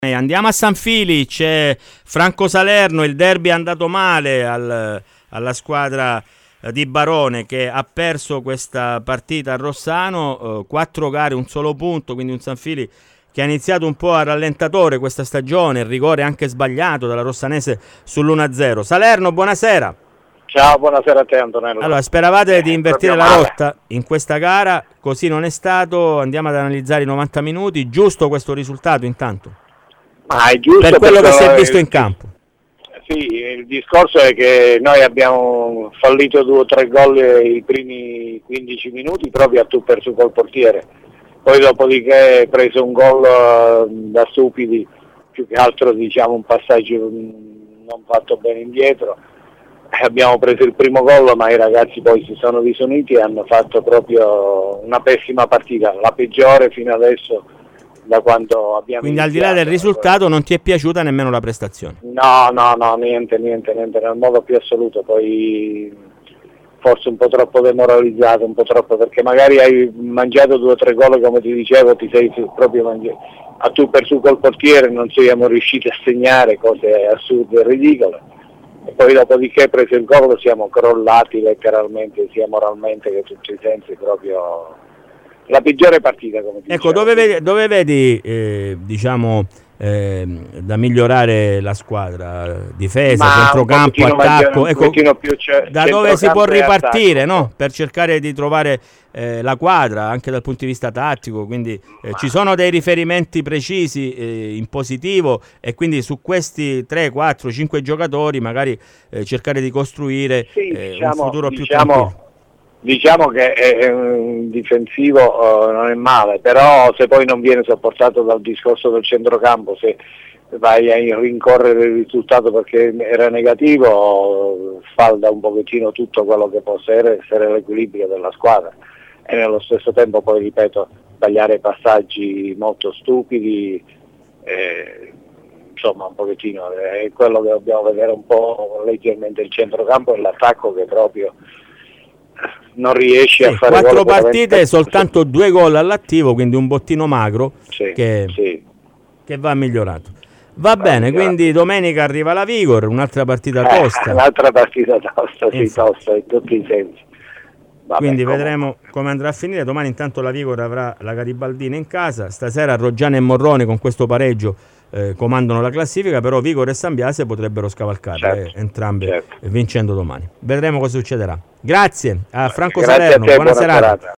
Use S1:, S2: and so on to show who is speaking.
S1: Andiamo a San Fili, c'è Franco Salerno, il derby è andato male alla squadra di Barone che ha perso questa partita a Rossano, 4 gare, un solo punto, quindi un San Fili che ha iniziato un po' a rallentatore questa stagione, il rigore anche sbagliato dalla Rossanese sull'1-0. Salerno, buonasera.
S2: Ciao, buonasera a te Antonello.
S1: Allora, speravate di invertire la rotta in questa gara, così non è stato, andiamo ad analizzare i 90 minuti, giusto questo risultato intanto?
S2: Ma è giusto
S1: per quello che si è visto in campo.
S2: Sì, il discorso è che noi abbiamo fallito 2 o 3 gol i primi 15 minuti proprio a tu per su col portiere, poi dopodiché preso un gol da stupidi, più che altro diciamo un passaggio non fatto bene indietro, abbiamo preso il primo gol ma i ragazzi poi si sono disuniti e hanno fatto proprio una pessima partita, la peggiore fino adesso da quando abbiamo
S1: Quindi al di là del risultato non ti è piaciuta nemmeno la prestazione?
S2: No, niente, nel modo più assoluto, poi forse un po' troppo demoralizzato, un po' troppo, perché magari hai mangiato 2 o 3 gol come ti dicevo, ti sei proprio mangiato a tu per su col portiere, non siamo riusciti a segnare, cose assurde e ridicole, e poi dopodiché preso il gol siamo crollati letteralmente, sia moralmente che in tutti i sensi, proprio la peggiore partita, come ti
S1: dicevo. Dove vedi da migliorare la squadra? Difesa, centrocampo, attacco? Da dove si può ripartire, no? Per cercare di trovare la quadra anche dal punto di vista tattico, quindi ci sono dei riferimenti precisi in positivo e quindi su questi 3, 4, 5 giocatori magari cercare di costruire un futuro più tranquillo.
S2: Diciamo che un difensivo non è male, però se poi non viene sopportato dal discorso del centrocampo, se vai a rincorrere il risultato perché era negativo, falda un pochettino tutto quello che possa essere l'equilibrio della squadra e nello stesso tempo poi, ripeto, sbagliare passaggi molto stupidi, insomma un pochettino, è quello che dobbiamo vedere un po' leggermente il centrocampo e l'attacco che proprio non riesce a fare
S1: 4 partite, soltanto 2 gol all'attivo, quindi un bottino magro che va migliorato. Va bene, quindi domenica arriva la Vigor, un'altra partita tosta.
S2: Un'altra partita tosta, tosta in tutti i sensi.
S1: Quindi vedremo come andrà a finire. Domani intanto la Vigor avrà la Garibaldina in casa, stasera Roggiano e Morrone con questo pareggio comandano la classifica, però Vigor e San Biase potrebbero scavalcare entrambe vincendo domani. Vedremo cosa succederà. Grazie a Franco Salerno, buona serata.